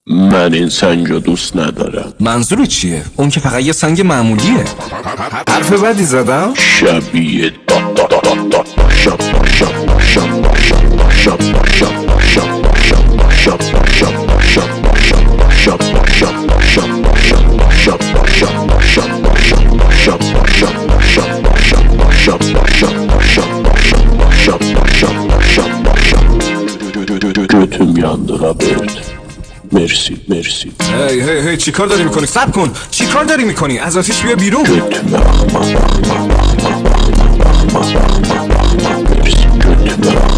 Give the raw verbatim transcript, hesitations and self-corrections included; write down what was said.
من این سنگ رو دوست ندارم. منظور چیه؟ اون که فقط یه سنگ معمولیه. حرف بدی زدم؟ شبیه دا دا دا دا دا شب شب شب شب شب شب شب شب شب شب شب götüm yandı Robert. مرسی مرسی. هی هی هی چی کار داری میکنی؟ صبر کن. چی کار داری میکنی؟ از آتیش بیا بیرون. götüm اخمق اخمق اخمق اخمق اخمق اخمق مرسی götüm اخمق